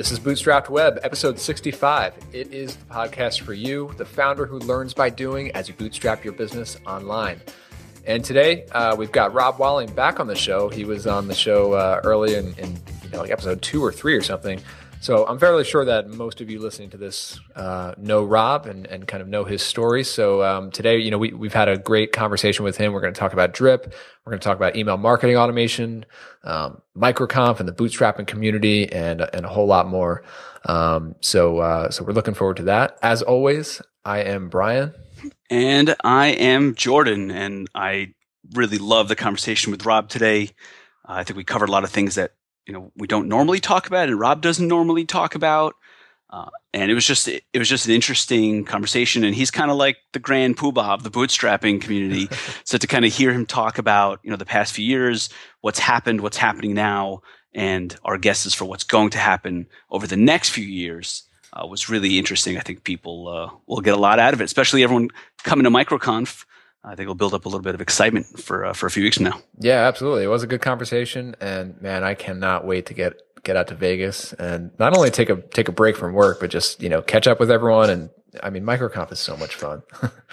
This is Bootstrapped Web, episode 65. It is the podcast for you, the founder who learns by doing as you bootstrap your business online. And today, we've got Rob Walling back on the show. He was on the show early in like episode 2 or 3 or something. So I'm fairly sure that most of you listening to this know Rob and kind of know his story. So today, we've had a great conversation with him. We're going to talk about Drip. We're going to talk about email marketing automation, MicroConf and the bootstrapping community, and a whole lot more. So we're looking forward to that. As always, I am Brian. And I am Jordan. And I really love the conversation with Rob today. I think we covered a lot of things that we don't normally talk about, and Rob doesn't normally talk about. And it was just an interesting conversation. And he's kind of like the grand poobah of the bootstrapping community. So to kind of hear him talk about, the past few years, what's happened, what's happening now, and our guesses for what's going to happen over the next few years was really interesting. I think people will get a lot out of it, especially everyone coming to MicroConf. I think it'll build up a little bit of excitement for a few weeks from now. Yeah, absolutely. It was a good conversation, and man, I cannot wait to get out to Vegas and not only take a break from work, but just catch up with everyone. And I mean, MicroConf is so much fun.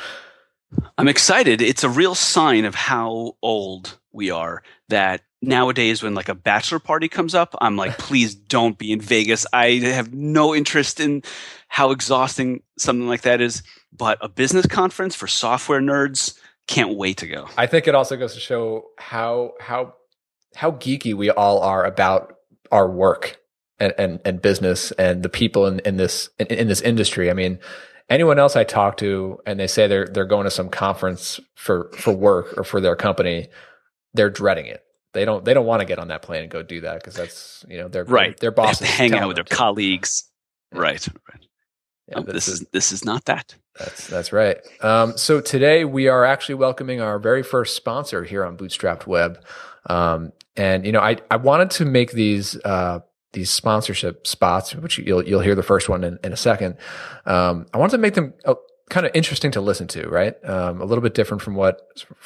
I'm excited. It's a real sign of how old we are that nowadays when like a bachelor party comes up, I'm like, please don't be in Vegas. I have no interest in how exhausting something like that is. But a business conference for software nerds, can't wait to go. I think it also goes to show how geeky we all are about our work and business and the people in this industry. I mean, anyone else I talk to and they say they're going to some conference for work or for their company, they're dreading it. They don't want to get on that plane and go do that because that's their right. Their bosses they have to hang out with their colleagues. Yeah. Right. Yeah, this is not that. That's right. So today we are actually welcoming our very first sponsor here on Bootstrapped Web. And I wanted to make these sponsorship spots, which you'll hear the first one in a second. I wanted to make them kind of interesting to listen to, right? A little bit different from what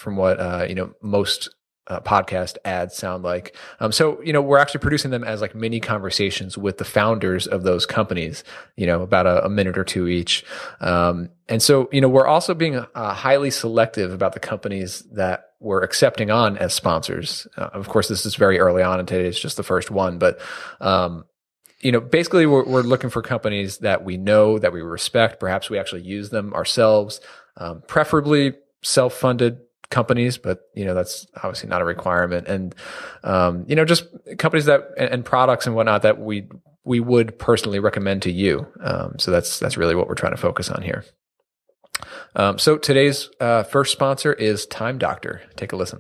most podcast ads sound like. So we're actually producing them as like mini conversations with the founders of those companies, about a minute or two each. And so, we're also being highly selective about the companies that we're accepting on as sponsors. Of course, this is very early on and today it's just the first one, but, basically we're looking for companies that we know, that we respect. Perhaps we actually use them ourselves, preferably self-funded companies, but that's obviously not a requirement. And just companies that and products and whatnot that we would personally recommend to you. So that's really what we're trying to focus on here. So today's first sponsor is Time Doctor. Take a listen.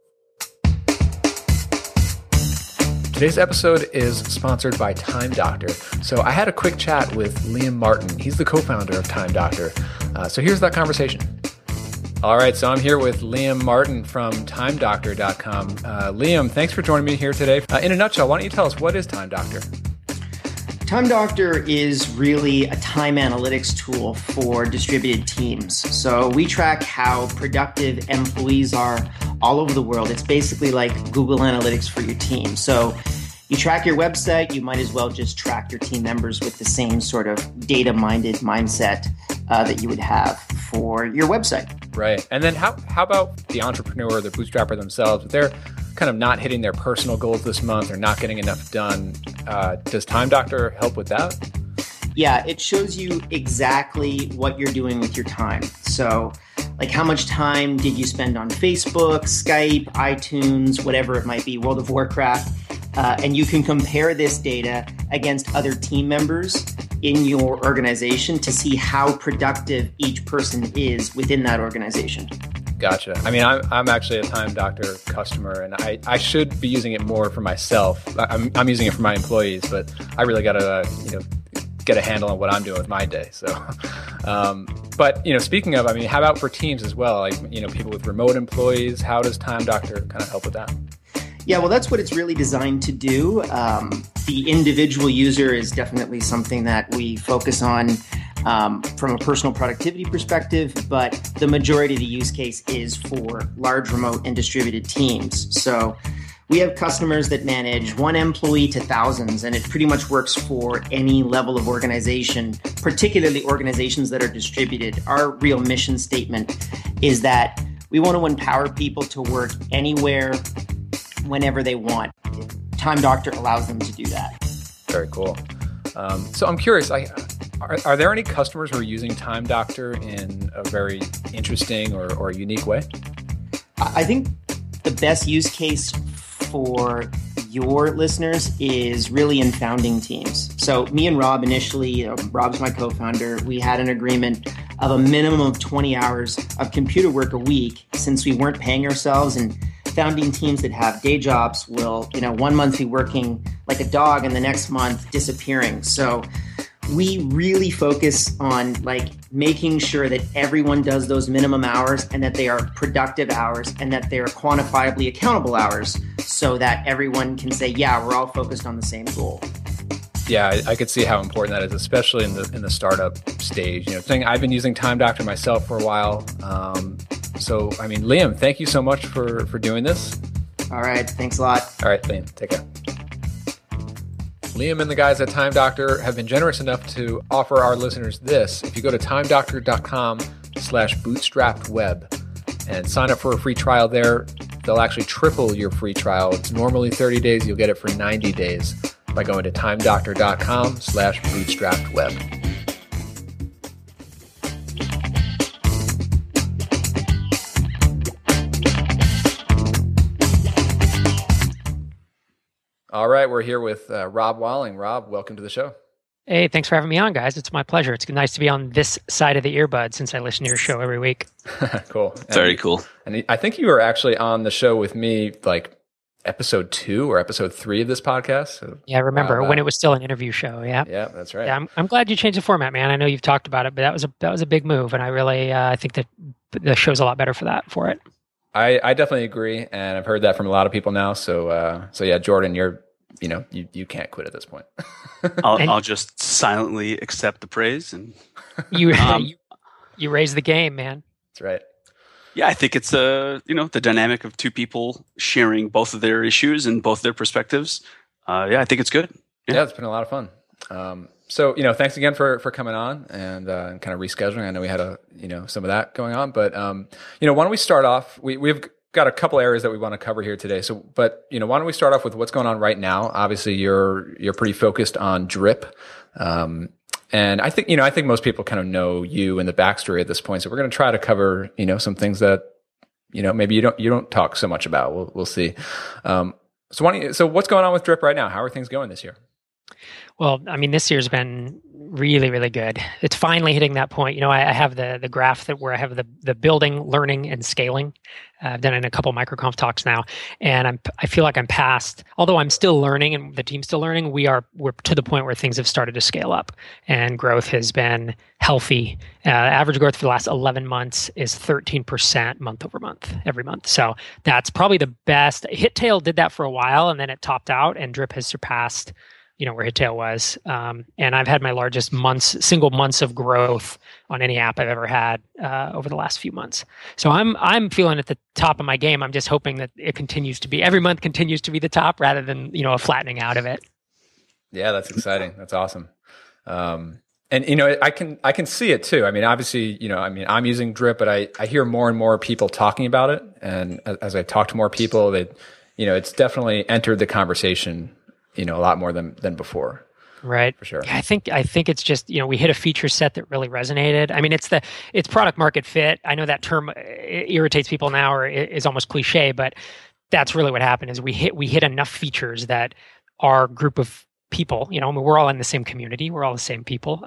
Today's episode is sponsored by Time Doctor. So I had a quick chat with Liam Martin. He's the co-founder of Time Doctor. So here's that conversation. All right, so I'm here with Liam Martin from TimeDoctor.com. Liam, thanks for joining me here today. In a nutshell, why don't you tell us what is Time Doctor? Time Doctor is really a time analytics tool for distributed teams. So we track how productive employees are all over the world. It's basically like Google Analytics for your team. So you track your website, you might as well just track your team members with the same sort of data-minded mindset that you would have for your website. Right. And then how about the entrepreneur or the bootstrapper themselves? If they're kind of not hitting their personal goals this month or not getting enough done, does Time Doctor help with that? Yeah, it shows you exactly what you're doing with your time. So like how much time did you spend on Facebook, Skype, iTunes, whatever it might be, World of Warcraft, and you can compare this data against other team members in your organization to see how productive each person is within that organization. Gotcha. I mean, I'm actually a Time Doctor customer, and I should be using it more for myself. I'm using it for my employees, but I really got to get a handle on what I'm doing with my day. So, but speaking of, I mean, how about for teams as well? Like people with remote employees, how does Time Doctor kind of help with that? Yeah, well, that's what it's really designed to do. The individual user is definitely something that we focus on from a personal productivity perspective, but the majority of the use case is for large remote and distributed teams. So We have customers that manage one employee to thousands, and it pretty much works for any level of organization, particularly organizations that are distributed. Our real mission statement is that we want to empower people to work anywhere, whenever they want. Time Doctor allows them to do that. Very cool. So I'm curious, are there any customers who are using Time Doctor in a very interesting or unique way? I think the best use case for your listeners is really in founding teams. So me and Rob initially, Rob's my co-founder, we had an agreement of a minimum of 20 hours of computer work a week since we weren't paying ourselves, and founding teams that have day jobs will, 1 month be working like a dog and the next month disappearing. So we really focus on making sure that everyone does those minimum hours and that they are productive hours and that they're quantifiably accountable hours so that everyone can say, yeah, we're all focused on the same goal. Yeah, I could see how important that is, especially in the startup stage. I've been using Time Doctor myself for a while. So, Liam, thank you so much for doing this. All right, thanks a lot. All right, Liam, take care. Liam and the guys at Time Doctor have been generous enough to offer our listeners this. If you go to timedoctor.com/bootstrappedweb and sign up for a free trial there, they'll actually triple your free trial. It's normally 30 days. You'll get it for 90 days by going to timedoctor.com/bootstrappedweb. All right, we're here with Rob Walling. Rob, welcome to the show. Hey, thanks for having me on, guys. It's my pleasure. It's nice to be on this side of the earbud since I listen to your show every week. Cool. Very cool. And I think you were actually on the show with me episode 2 or episode 3 of this podcast. So yeah, I remember when it was still an interview show. Yeah, yeah, that's right. Yeah, I'm glad you changed the format, man. I know you've talked about it, but that was a big move, and I really I think that the show's a lot better for it. I definitely agree, and I've heard that from a lot of people now. So yeah, Jordan, you can't quit at this point. I'll just silently accept the praise, and you raise the game, man. That's right. Yeah, I think it's the dynamic of two people sharing both of their issues and both their perspectives. I think it's good. Yeah, it's been a lot of fun. So thanks again for coming on and kind of rescheduling. I know we had some of that going on, but why don't we start off? We've got a couple areas that we want to cover here today. So, but why don't we start off with what's going on right now? Obviously, you're pretty focused on Drip. And I think most people kind of know you and the backstory at this point. So we're going to try to cover, some things that, maybe you don't talk so much about. We'll see. So what's going on with Drip right now? How are things going this year? Well, this year's been really, really good. It's finally hitting that point. I have the graph where I have the building, learning, and scaling. I've done it in a couple microconf talks now, and I feel like I'm past. Although I'm still learning, and the team's still learning, we're to the point where things have started to scale up, and growth has been healthy. Average growth for the last 11 months is 13% month over month, every month. So that's probably the best. Hittail did that for a while, and then it topped out, and Drip has surpassed where Hittail was. And I've had my largest single months of growth on any app I've ever had over the last few months. So I'm feeling at the top of my game. I'm just hoping that it continues to be, every month continues to be the top rather than, a flattening out of it. Yeah, that's exciting. That's awesome. And I can see it too. Obviously, I'm using Drip, but I hear more and more people talking about it. And as I talk to more people, it's definitely entered the conversation a lot more than before. Right. For sure. Yeah, I think it's just, we hit a feature set that really resonated. It's product market fit. I know that term irritates people now or is almost cliche, but that's really what happened is we hit enough features that our group of people, we're all in the same community. We're all the same people.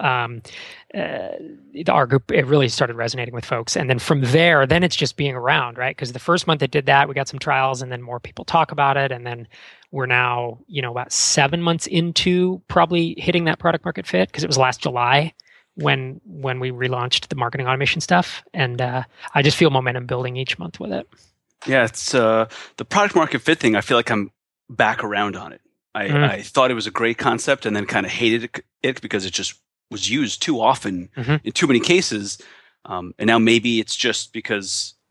Our group, it really started resonating with folks. And then from there, then it's just being around, right? Because the first month it did that, we got some trials and then more people talk about it. And then we're now, about 7 months into probably hitting that product market fit because it was last July when we relaunched the marketing automation stuff. And I just feel momentum building each month with it. Yeah, it's the product market fit thing. I feel like I'm back around on it. I thought it was a great concept and then kind of hated it because it just was used too often in too many cases. And now maybe it's just because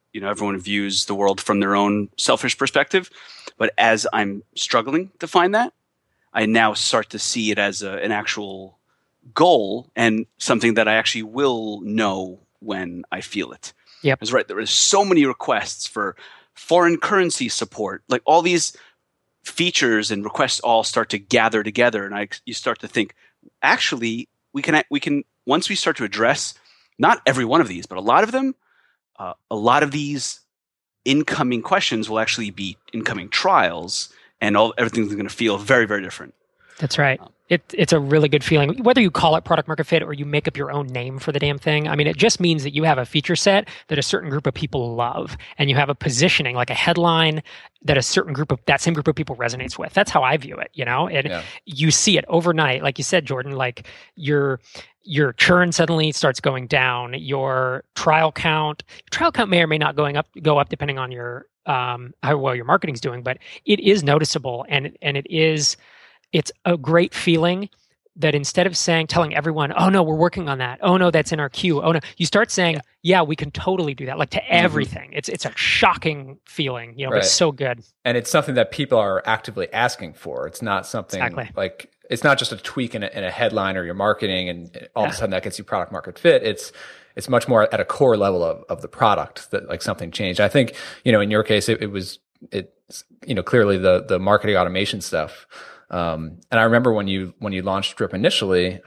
everyone views the world from their own selfish perspective. But as I'm struggling to find that, I now start to see it as an actual goal and something that I actually will know when I feel it. Yep. That's right. There are so many requests for foreign currency support, like all these features and requests all start to gather together, and you start to think, actually, we can once we start to address not every one of these, but a lot of them, a lot of these incoming questions will actually be incoming trials, and everything's going to feel very, very different. That's right. It's a really good feeling. Whether you call it product market fit or you make up your own name for the damn thing, I mean, it just means that you have a feature set that a certain group of people love, and you have a positioning, like a headline that that same group of people resonates with. That's how I view it. You see it overnight, like you said, Jordan. Like your churn suddenly starts going down. Your trial count may or may not go up depending on your how well your marketing's doing, but it is noticeable, and it's a great feeling that instead of telling everyone, oh no, we're working on that. Oh no, that's in our queue. Oh no, you start saying, yeah, we can totally do that. Like to everything. It's a shocking feeling, but it's so good. And it's something that people are actively asking for. It's not something like, it's not just a tweak in a headline or your marketing and all of a sudden that gets you product market fit. It's much more at a core level of the product that like something changed. I think, in your case, it's clearly the marketing automation stuff. And I remember when you launched Drip initially,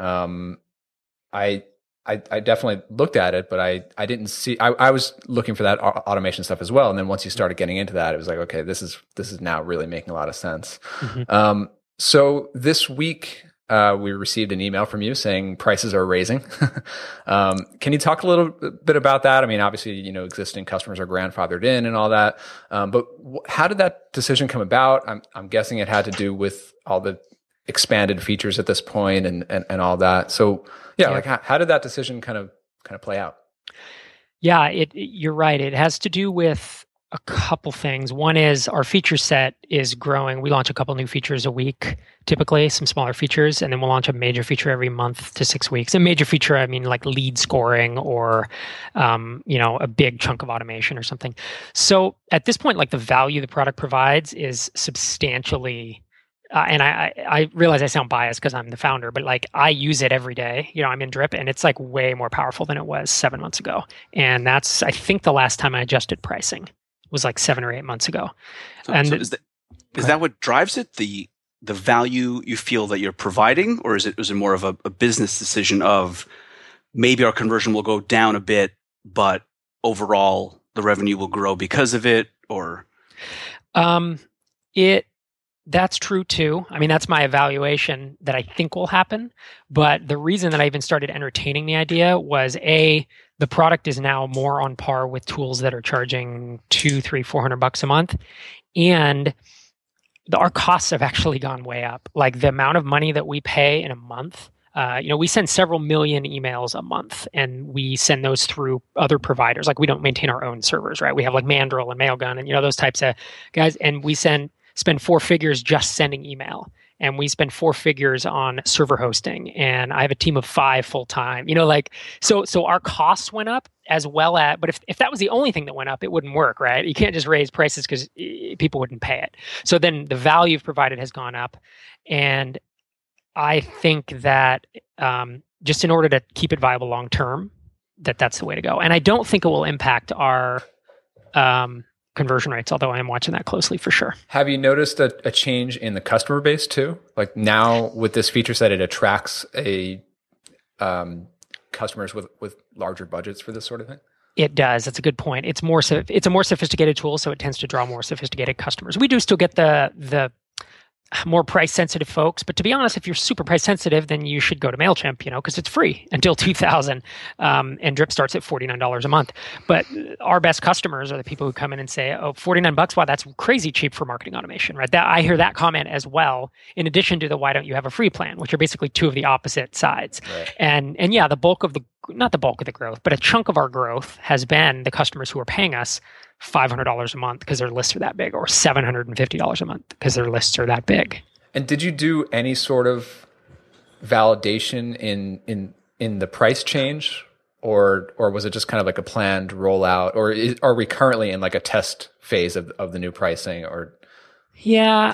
I definitely looked at it, but I didn't see, I was looking for that automation stuff as well. And then once you started getting into that, it was like, okay, this is now really making a lot of sense. Mm-hmm. So this week, we received an email from you saying prices are raising. Can you talk a little bit about that? I mean, obviously, existing customers are grandfathered in and all that. But how did that decision come about? I'm guessing it had to do with all the expanded features at this point and all that. So like how did that decision kind of play out? Yeah, you're right. It has to do with a couple things. One is our feature set is growing. We launch a couple new features a week, typically some smaller features, and then we'll launch a major feature every month to 6 weeks. A major feature, I mean like lead scoring or, a big chunk of automation or something. So at this point, like the value the product provides is substantially, and I realize I sound biased because I'm the founder, but like I use it every day. I'm in Drip and it's like way more powerful than it was 7 months ago. And that's, I think, the last time I adjusted pricing was like 7 or 8 months ago. So is that what drives it? The value you feel that you're providing, or is it more of a business decision of maybe our conversion will go down a bit, but overall the revenue will grow because of it? Or that's true too. I mean, that's my evaluation that I think will happen. But the reason that I even started entertaining the idea was the product is now more on par with tools that are charging $200, $300, $400 a month. And our costs have actually gone way up. Like the amount of money that we pay in a month, we send several million emails a month and we send those through other providers. Like we don't maintain our own servers, right? We have like Mandrill and Mailgun and, those types of guys. And we spend 4 figures just sending email. And we spend 4 figures on server hosting. And I have a team of 5 full time. So our costs went up as well but if that was the only thing that went up, it wouldn't work, right? You can't just raise prices because people wouldn't pay it. So then the value provided has gone up. And I think that just in order to keep it viable long term, that's the way to go. And I don't think it will impact our conversion rates, although I am watching that closely for sure. Have you noticed a change in the customer base too? Like now with this feature set, it attracts customers with larger budgets for this sort of thing? It does. That's a good point. It's a more sophisticated tool, so it tends to draw more sophisticated customers. We do still get the more price sensitive folks, but to be honest, if you're super price sensitive, then you should go to MailChimp, because it's free until 2000, and Drip starts at $49 a month. But our best customers are the people who come in and say, "Oh, $49, wow, that's crazy cheap for marketing automation," right? I hear that comment as well, in addition to the "why don't you have a free plan," which are basically two of the opposite sides. Right. And yeah, not the bulk of the growth, but a chunk of our growth has been the customers who are paying us $500 a month because their lists are that big, or $750 a month because their lists are that big. And did you do any sort of validation in the price change or was it just kind of like a planned rollout, or are we currently in like a test phase of the new pricing? Or yeah,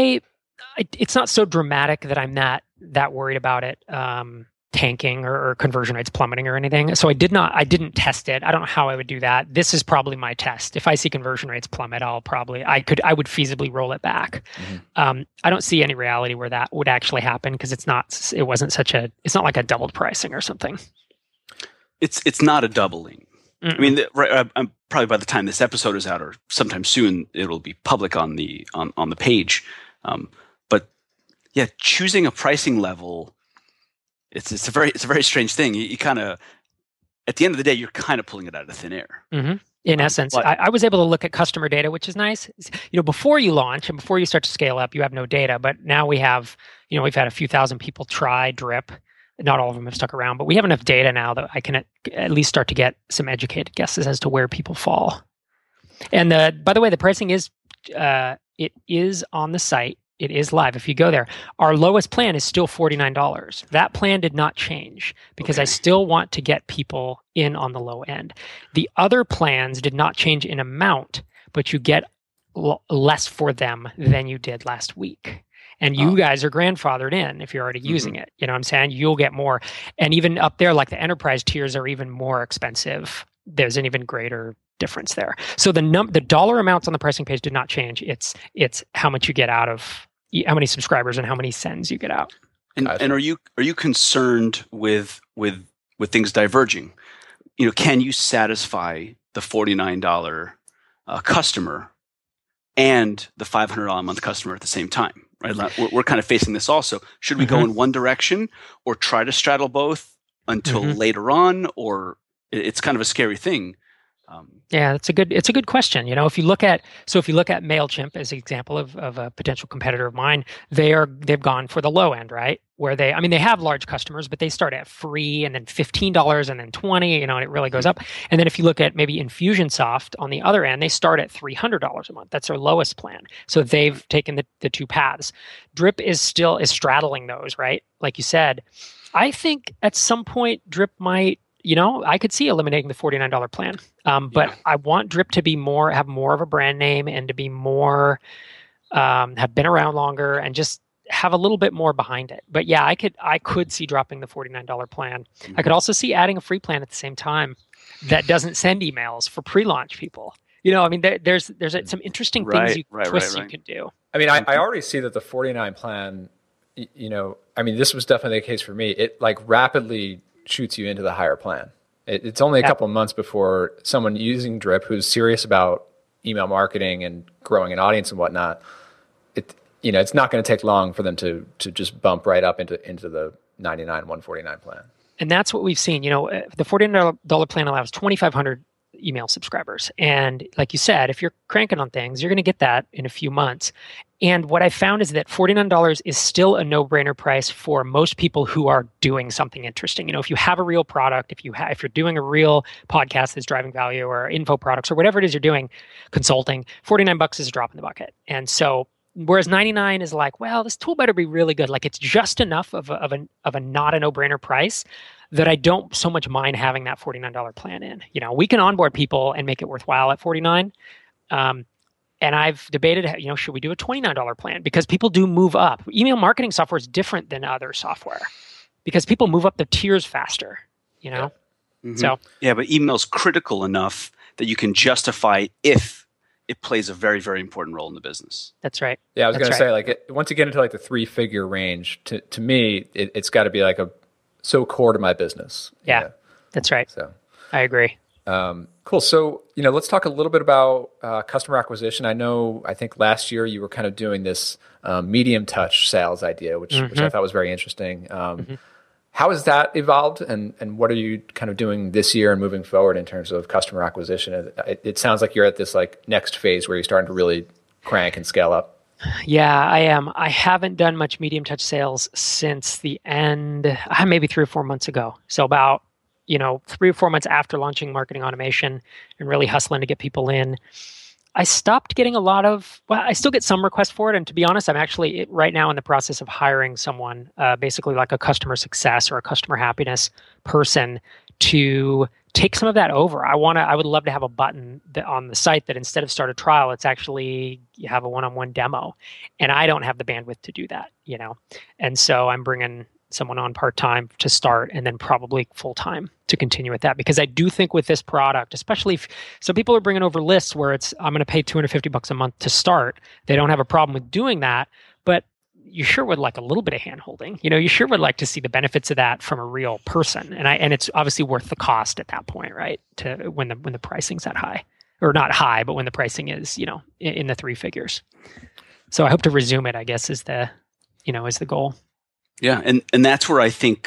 it's not so dramatic that I'm that worried about it tanking or conversion rates plummeting or anything. So I didn't test it. I don't know how I would do that. This is probably my test. If I see conversion rates plummet, I would feasibly roll it back. Mm-hmm. I don't see any reality where that would actually happen because it's not like a doubled pricing or something. It's not a doubling. Mm-mm. I mean, I'm probably by the time this episode is out or sometime soon, it'll be public on the page. But yeah, choosing a pricing level, it's a very strange thing. You kind of, at the end of the day, you're kind of pulling it out of thin air. Mm-hmm. In essence, I was able to look at customer data, which is nice. Before you launch and before you start to scale up, you have no data. But now we've had a few thousand people try Drip. Not all of them have stuck around, but we have enough data now that I can at least start to get some educated guesses as to where people fall. And by the way, the pricing is it is on the site. It is live. If you go there, our lowest plan is still $49. That plan did not change because I still want to get people in on the low end. The other plans did not change in amount, but you get less for them than you did last week. And you guys are grandfathered in if you're already using it. You know what I'm saying? You'll get more. And even up there, like the enterprise tiers are even more expensive. There's an even greater difference there. So the dollar amounts on the pricing page did not change. It's how much you get out of how many subscribers and how many sends you get out. And are you concerned with things diverging? Can you satisfy the $49 customer and the $500 a month customer at the same time? Right? We're kind of facing this also. Should we go in one direction or try to straddle both until later on? Or it's kind of a scary thing. Yeah, it's a good question. If you look at MailChimp as an example of a potential competitor of mine, they've gone for the low end, right? Where they have large customers, but they start at free and then $15 and then $20, and it really goes up. And then if you look at maybe Infusionsoft on the other end, they start at $300 a month. That's their lowest plan. So they've taken the two paths. Drip is straddling those, right? Like you said, I think at some point Drip might. I could see eliminating the $49 plan, but I want Drip to be have more of a brand name and to be more, have been around longer and just have a little bit more behind it. But yeah, I could see dropping the $49 plan. Mm-hmm. I could also see adding a free plan at the same time that doesn't send emails for pre-launch people. There's some interesting things you can do. I mean, I already see that the $49 plan, this was definitely the case for me. It like rapidly shoots you into the higher plan. It's only a couple of months before someone using Drip who's serious about email marketing and growing an audience and whatnot, it's not going to take long for them to just bump right up into the $99, $149 plan. And that's what we've seen. The $49 plan allows 2,500 email subscribers. And like you said, if you're cranking on things, you're going to get that in a few months. And what I found is that $49 is still a no-brainer price for most people who are doing something interesting. If you have a real product, if you're doing a real podcast that's driving value or info products or whatever it is you're doing, consulting, $49 is a drop in the bucket. And so, whereas 99 is like, well, this tool better be really good. Like it's just enough of a not a no-brainer price that I don't so much mind having that $49 plan in. We can onboard people and make it worthwhile at $49. And I've debated, should we do a $29 plan? Because people do move up. Email marketing software is different than other software because people move up the tiers faster, Yeah. Mm-hmm. So yeah, but email's critical enough that you can justify if it plays a very, very important role in the business. That's right. Yeah, I was going to say, once you get into the 3-figure range, to me, it's got to be so core to my business. Yeah, that's right. So I agree. Cool. So, let's talk a little bit about customer acquisition. I think last year you were kind of doing this medium touch sales idea, which I thought was very interesting. How has that evolved, and what are you kind of doing this year and moving forward in terms of customer acquisition? It sounds like you're at this next phase where you're starting to really crank and scale up. Yeah, I am. I haven't done much medium touch sales since the end, maybe 3 or 4 months ago. So about 3 or 4 months after launching marketing automation and really hustling to get people in, I stopped getting I still get some requests for it. And to be honest, I'm actually right now in the process of hiring someone, basically like a customer success or a customer happiness person to take some of that over. I would love to have a button on the site that instead of start a trial, it's actually you have a one-on-one demo, and I don't have the bandwidth to do that, And so I'm bringing someone on part-time to start, and then probably full-time to continue with that, because I do think with this product, especially if some people are bringing over lists where it's I'm going to pay $250 a month to start. They don't have a problem with doing that, but you sure would like a little bit of hand-holding. You sure would like to see the benefits of that from a real person, and it's obviously worth the cost at that point, right? To when the pricing's that high, or not high, but when the pricing is in the three figures. So I hope to resume it, I guess, is the goal. Yeah, and that's where I think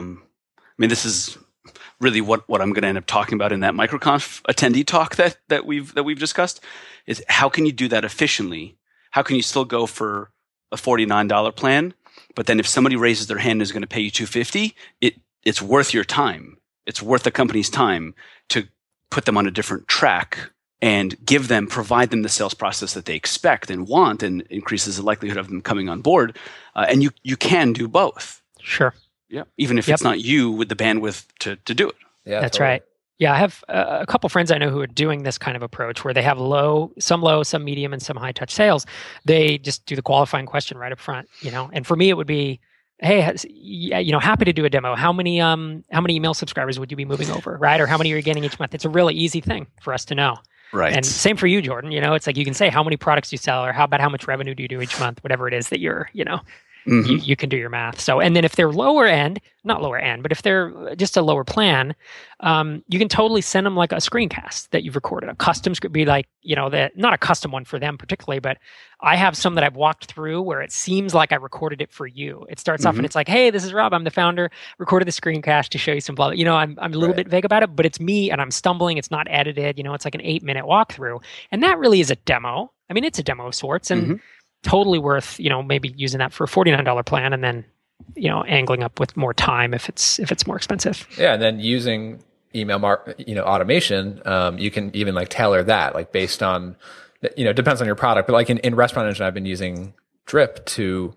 this is really what I'm going to end up talking about in that MicroConf attendee talk that we've discussed, is how can you do that efficiently? How can you still go for a $49 plan, but then if somebody raises their hand and is going to pay you $250, it's worth your time. It's worth the company's time to put them on a different track and provide them the sales process that they expect and want, and increases the likelihood of them coming on board. And you can do both. Sure. Yeah. Even if it's not you with the bandwidth to do it. Yeah, that's totally right. Yeah, I have a couple friends I know who are doing this kind of approach where they have some low, some medium, and some high touch sales. They just do the qualifying question right up front, And for me, it would be, hey, happy to do a demo. How many email subscribers would you be moving over, right? Or how many are you getting each month? It's a really easy thing for us to know. Right. And same for you, Jordan. It's like you can say how many products you sell, or how much revenue do you do each month, whatever it is that you're, Mm-hmm. You can do your math. So, and then if they're not lower end, but if they're just a lower plan, you can totally send them like a screencast that you've recorded. A custom script, be like, not a custom one for them particularly, but I have some that I've walked through where it seems like I recorded it for you. It starts off and it's like, hey, this is Rob. I'm the founder. Recorded the screencast to show you some blah. I'm a little bit vague about it, but it's me and I'm stumbling. It's not edited. It's like an 8-minute walkthrough, and that really is a demo. I mean, it's a demo of sorts, and totally worth, maybe using that for a $49 plan, and then, angling up with more time if it's more expensive. Yeah, and then using email automation, you can even like tailor that, like based on, depends on your product. But like in Restaurant Engine, I've been using Drip to,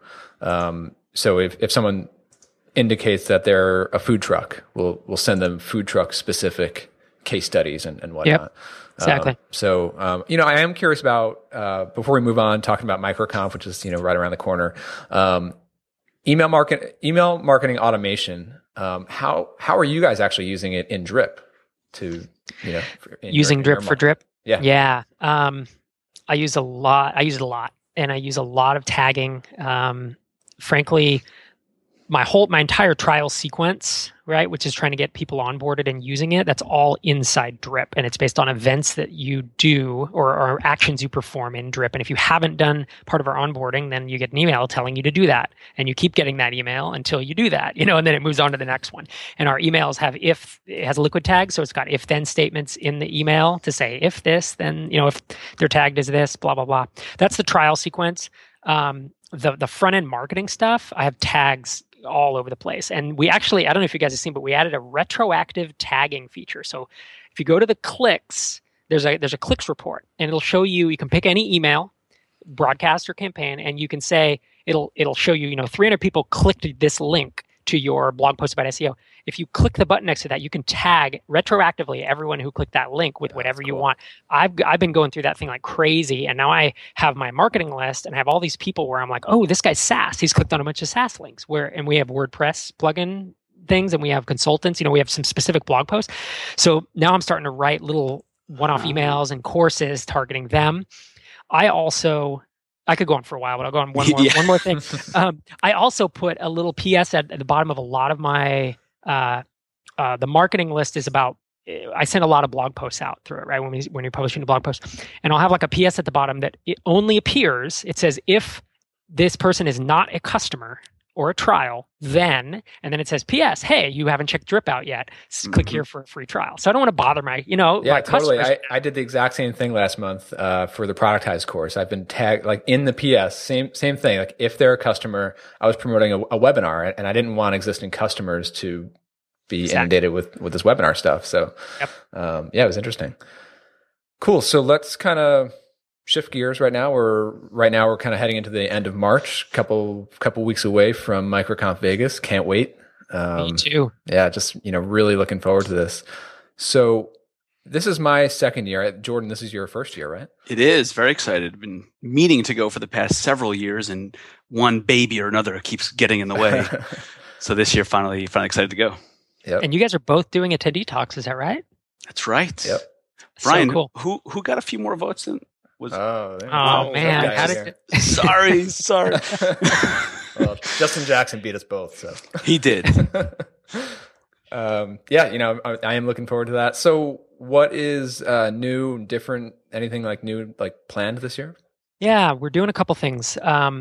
so if someone indicates that they're a food truck, we'll send them food truck specific case studies and whatnot. Yep. Exactly. I am curious about, before we move on, talking about MicroConf, which is, right around the corner, email marketing automation. How are you guys actually using it in Drip to, using Drip for Drip? Yeah. Yeah. I use it a lot, and I use a lot of tagging. Frankly, my entire trial sequence, right, which is trying to get people onboarded and using it, that's all inside Drip, and it's based on events that you do or actions you perform in Drip. And if you haven't done part of our onboarding, then you get an email telling you to do that, and you keep getting that email until you do that, and then it moves on to the next one. And our emails it has a liquid tag, so it's got if-then statements in the email to say if this, then if they're tagged as this, blah blah blah. That's the trial sequence. The front end marketing stuff, I have tags all over the place. And we actually, I don't know if you guys have seen, but we added a retroactive tagging feature. So if you go to the clicks, there's a clicks report, and it'll show you can pick any email, broadcast or campaign, and you can say, it'll show you, 300 people clicked this link to your blog post about SEO. If you click the button next to that, you can tag retroactively everyone who clicked that link with whatever you want. I've been going through that thing like crazy, and now I have my marketing list and I have all these people where I'm like, oh, this guy's SaaS. He's clicked on a bunch of SaaS links. And we have WordPress plugin things, and we have consultants. We have some specific blog posts. So now I'm starting to write little one-off emails and courses targeting them. I could go on for a while, but I'll go on one more thing. I also put a little PS at the bottom of a lot of my the marketing list is about. I send a lot of blog posts out through it, right? When you're publishing a blog post, and I'll have like a PS at the bottom that it only appears. It says if this person is not a customer or a trial, then, and then it says, P.S. Hey, you haven't checked Drip out yet. Click here for a free trial. So I don't want to bother my, yeah, my totally. customers. I did the exact same thing last month for the productized course. I've been tagged like in the PS, same thing. Like if they're a customer, I was promoting a webinar, and I didn't want existing customers to be inundated with this webinar stuff. So it was interesting. Cool. So let's kind of shift gears right now. We're kind of heading into the end of March, couple weeks away from MicroConf Vegas. Can't wait. Me too. Yeah, just really looking forward to this. So this is my second year. Jordan, this is your first year, right? It is. Very excited. I've been meaning to go for the past several years, and one baby or another keeps getting in the way. So this year, finally excited to go. Yep. And you guys are both doing attendee talks, is that right? That's right. Yep. Brian, so cool. who got a few more votes than was? Man, how did Sorry. Well, Justin Jackson beat us both, so He did. Yeah, I am looking forward to that. So, what is new, different, anything like new, like planned this year? Yeah, we're doing a couple things.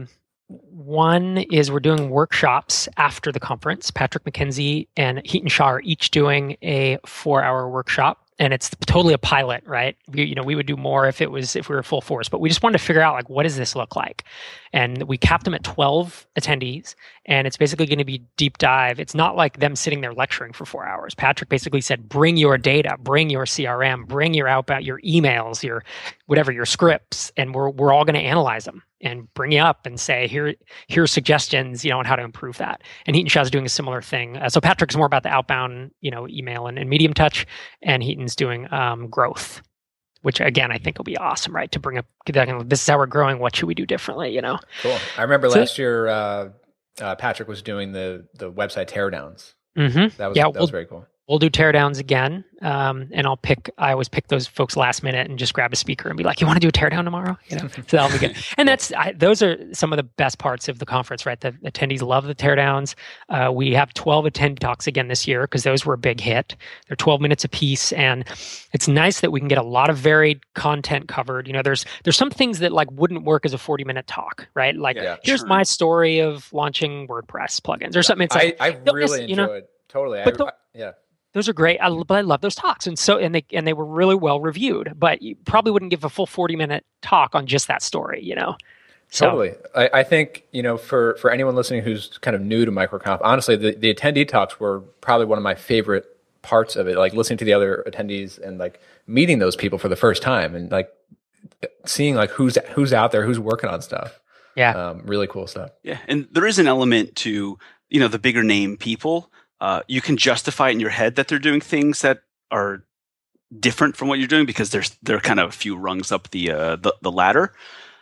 One is we're doing workshops after the conference. Patrick McKenzie and Heaton Shaw are each doing a 4-hour workshop. And it's totally a pilot, right? We would do more if we were full force, but we just wanted to figure out, like, what does this look like? And we capped them at 12 attendees, and it's basically going to be deep dive. It's not like them sitting there lecturing for 4 hours. Patrick basically said, bring your data, bring your CRM, bring your outbound, your emails, your whatever, your scripts, and we're all going to analyze them and bring you up and say, here's suggestions, on how to improve that. And Heaton Shaw's doing a similar thing. So Patrick's more about the outbound, email and medium touch, and Heaton's doing growth, which again, I think will be awesome, right? To bring up, this is how we're growing. What should we do differently? Cool. I remember last year, Patrick was doing the website teardowns. Mm-hmm. That was very cool. We'll do teardowns again, and I always pick those folks last minute and just grab a speaker and be like, "You want to do a teardown tomorrow?" So that'll be good. And those are some of the best parts of the conference, right? The attendees love the teardowns. We have 12 attendee talks again this year because those were a big hit. They're 12 minutes apiece, and it's nice that we can get a lot of varied content covered. There's some things that like wouldn't work as a 40-minute talk, right? Like, here's my story of launching WordPress plugins or something. It's like, I really enjoyed. Totally. Yeah. Those are great. But I love those talks, and they were really well reviewed. But you probably wouldn't give a full 40-minute talk on just that story, Totally. I think for anyone listening who's kind of new to MicroConf, honestly, the attendee talks were probably one of my favorite parts of it. Like listening to the other attendees and like meeting those people for the first time and like seeing like who's out there, who's working on stuff. Yeah. Really cool stuff. Yeah, and there is an element to the bigger name people. You can justify it in your head that they're doing things that are different from what you're doing because they're kind of a few rungs up the ladder.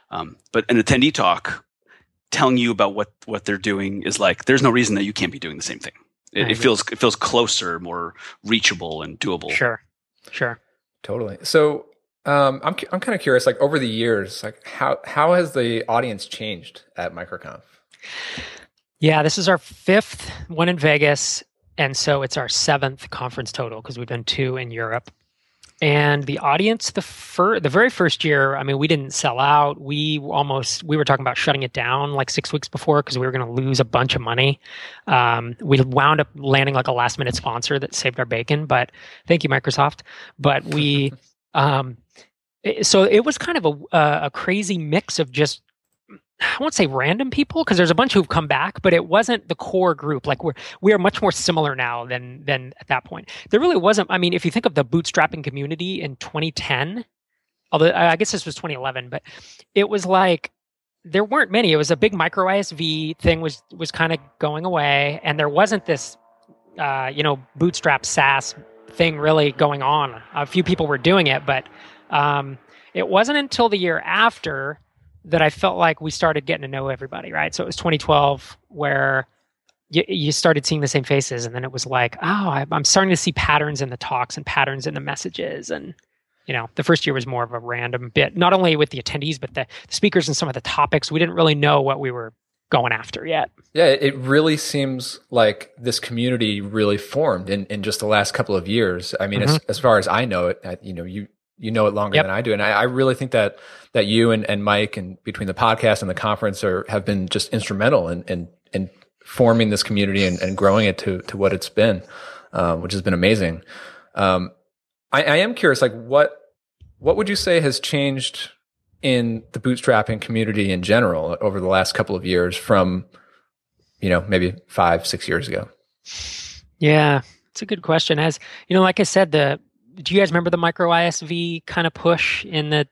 But an attendee talk telling you about what they're doing is like, there's no reason that you can't be doing the same thing. It feels closer, more reachable and doable. Sure. Totally. So I'm kind of curious, like over the years, like how has the audience changed at MicroConf? Yeah, this is our 5th one in Vegas. And so it's our 7th conference total because we've done 2 in Europe. And the audience, the very first year, I mean, we didn't sell out. We were talking about shutting it down like 6 weeks before because we were going to lose a bunch of money. We wound up landing like a last minute sponsor that saved our bacon, but thank you, Microsoft. But we, so it was kind of a crazy mix of just, I won't say random people because there's a bunch who've come back, but it wasn't the core group. Like we are much more similar now than at that point. There really wasn't. I mean, if you think of the bootstrapping community in 2010, although I guess this was 2011, but it was like there weren't many. It was a big micro ISV thing was kind of going away, and there wasn't this bootstrap SaaS thing really going on. A few people were doing it, but it wasn't until the year after that I felt like we started getting to know everybody, right? So it was 2012 where you started seeing the same faces, and then it was like, oh, I'm starting to see patterns in the talks and patterns in the messages. And, the first year was more of a random bit, not only with the attendees, but the speakers and some of the topics. We didn't really know what we were going after yet. Yeah, it really seems like this community really formed in just the last couple of years. I mean, as far as I know it, you know it longer than I do. And I really think that you and Mike and between the podcast and the conference have been just instrumental in forming this community and growing it to what it's been, which has been amazing. I am curious, like what would you say has changed in the bootstrapping community in general over the last couple of years from, maybe 5-6 years ago? Yeah, it's a good question. As like I said, do you guys remember the micro ISV kind of push in the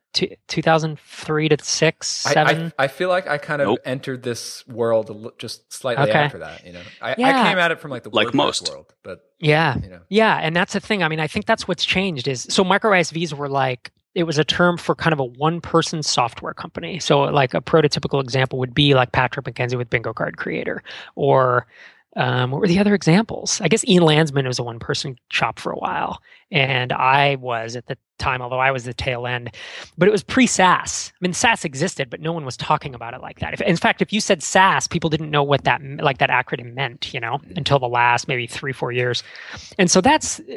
2003 to 6, 7? I feel like I kind of entered this world just slightly after that. I came at it from like the WordPress world, but yeah, and that's the thing. I mean, I think that's what's changed is so micro ISVs were like, it was a term for kind of a one-person software company. So like a prototypical example would be like Patrick McKenzie with Bingo Card Creator, or what were the other examples? I guess Ian Landsman was a one-person shop for a while, and I was at the time, although I was the tail end. But it was pre-SaaS. I mean, SaaS existed, but no one was talking about it like that. In fact, if you said SaaS, people didn't know what that acronym meant, until the last maybe 3-4 years. And so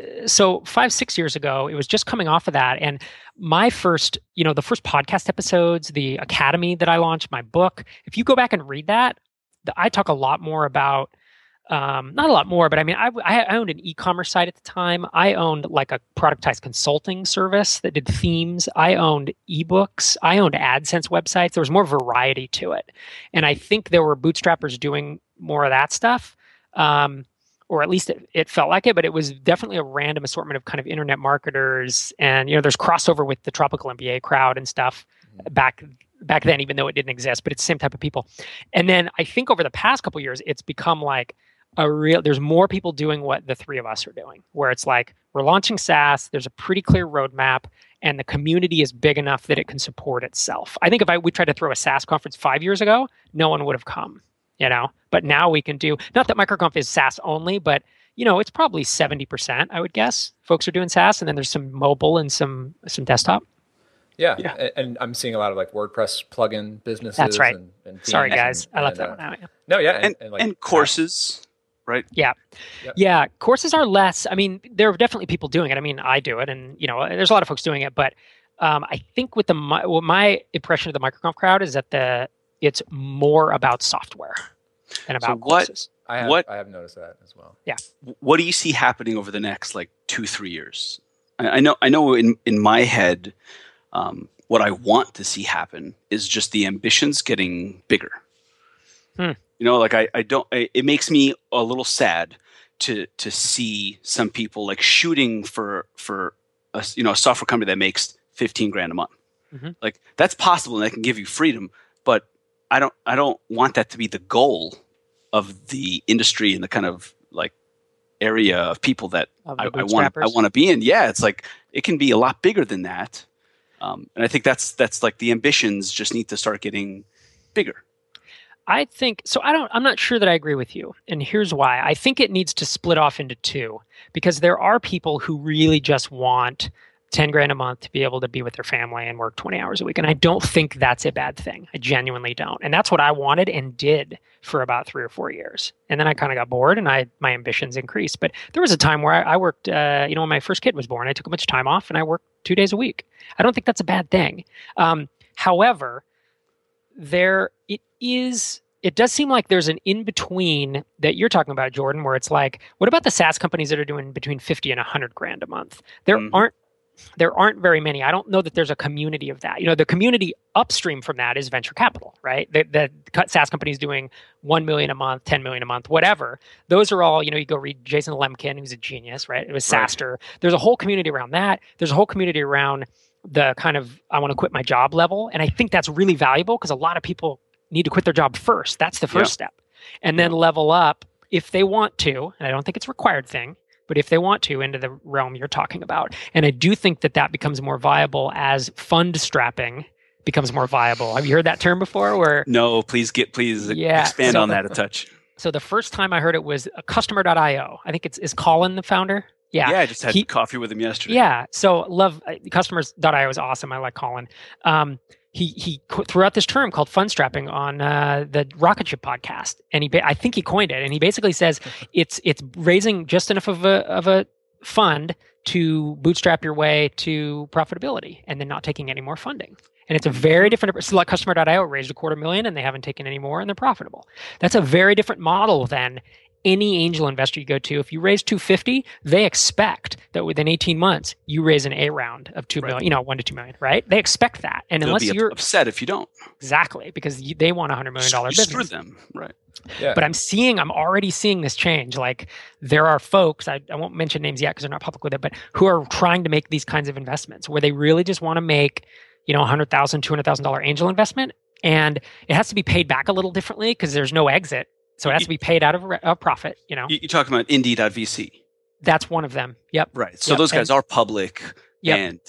so 5-6 years ago, it was just coming off of that. And my first, the first podcast episodes, the Academy that I launched, my book, if you go back and read that, I talk a lot more about not a lot more, but I mean, I owned an e-commerce site at the time. I owned like a productized consulting service that did themes. I owned ebooks. I owned AdSense websites. There was more variety to it. And I think there were bootstrappers doing more of that stuff. Or at least it felt like it, but it was definitely a random assortment of kind of internet marketers. And, there's crossover with the Tropical MBA crowd and stuff back then, even though it didn't exist, but it's the same type of people. And then I think over the past couple of years, it's become like there's more people doing what the three of us are doing, where it's like, we're launching SaaS, there's a pretty clear roadmap, and the community is big enough that it can support itself. I think if we tried to throw a SaaS conference 5 years ago, no one would have come, but now we can do, not that MicroConf is SaaS only, but it's probably 70%, I would guess, folks are doing SaaS, and then there's some mobile and some desktop. Yeah, and I'm seeing a lot of like WordPress plugin businesses. That's right. And sorry, guys, I left that one out. Yeah. No, yeah, and courses, right? Yeah, yeah. Courses are less. I mean, there are definitely people doing it. I mean, I do it, and there's a lot of folks doing it. But I think with my impression of the MicroConf crowd is that it's more about software than about courses. I have noticed that as well. Yeah. What do you see happening over the next 2-3 years? I know in my head. What I want to see happen is just the ambitions getting bigger. It makes me a little sad to see some people like shooting for a software company that makes $15,000 a month. Mm-hmm. Like that's possible and that can give you freedom, but I don't want that to be the goal of the industry and the kind of like area of people that I want to be in. Yeah, it's like it can be a lot bigger than that. And I think that's like the ambitions just need to start getting bigger. I think so. I'm not sure that I agree with you. And here's why. I think it needs to split off into two, because there are people who really just want $10,000 a month to be able to be with their family and work 20 hours a week. And I don't think that's a bad thing. I genuinely don't. And that's what I wanted and did for about 3 or 4 years. And then I kind of got bored and my ambitions increased. But there was a time where I worked, when my first kid was born, I took a bunch of time off and I worked 2 days a week. I don't think that's a bad thing. However, it does seem like there's an in-between that you're talking about, Jordan, where it's like, what about the SaaS companies that are doing between $50,000 and $100,000 a month? There aren't very many. I don't know that there's a community of that. The community upstream from that is venture capital, right? The SaaS companies doing $1 million a month, $10 million a month, whatever. Those are all, you go read Jason Lemkin, who's a genius, right? It was SaaStr. Right. There's a whole community around that. There's a whole community around the kind of, I want to quit my job level. And I think that's really valuable because a lot of people need to quit their job first. That's the first step. And then level up if they want to, and I don't think it's a required thing, but if they want to, into the realm you're talking about. And I do think that becomes more viable as fund strapping becomes more viable. Have you heard that term before? No, please expand on that a touch. So the first time I heard it was customer.io. I think is Colin the founder. Yeah. Yeah, I just had coffee with him yesterday. Yeah. So love customers.io is awesome. I like Colin. He threw out this term called fund strapping on the Rocket Ship podcast, and I think he coined it. And he basically says it's raising just enough of a fund to bootstrap your way to profitability, and then not taking any more funding. And it's a very different. So like Customer.io raised $250,000, and they haven't taken any more, and they're profitable. That's a very different model than any angel investor you go to, if you raise 250, they expect that within 18 months you raise an A round of 2 million, 1 to 2 million, right? They expect that. And They'll unless be you're upset if you don't. Exactly, because they want $100 million business. Screw them, right? Yeah. But I'm already seeing this change. Like there are folks, I won't mention names yet because they're not public with it, but who are trying to make these kinds of investments where they really just want to make, $100,000, $200,000 angel investment. And it has to be paid back a little differently because there's no exit. So it has to be paid out of profit, You're talking about Indie.vc. That's one of them. Yep. Right. So those guys are public. Yep. And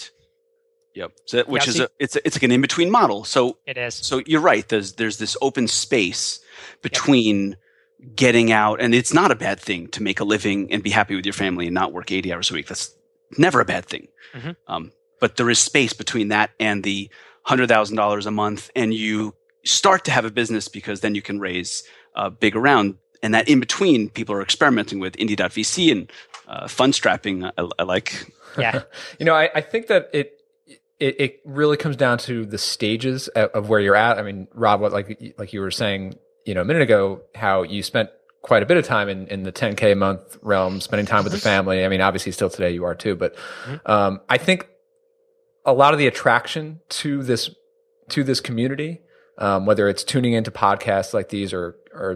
so which is it's like an in-between model. So it is. So you're right. There's this open space between getting out, and it's not a bad thing to make a living and be happy with your family and not work 80 hours a week. That's never a bad thing. Mm-hmm. But there is space between that and the $100,000 a month, and you start to have a business because then you can raise a big round. And that in between, people are experimenting with Indie.vc and fund strapping. I like. Yeah. I think that it really comes down to the stages of where you're at. I mean, Rob, like you were saying, a minute ago, how you spent quite a bit of time in the 10K a month realm, spending time with the family. I mean, obviously still today you are too, but I think a lot of the attraction to this community, whether it's tuning into podcasts like these or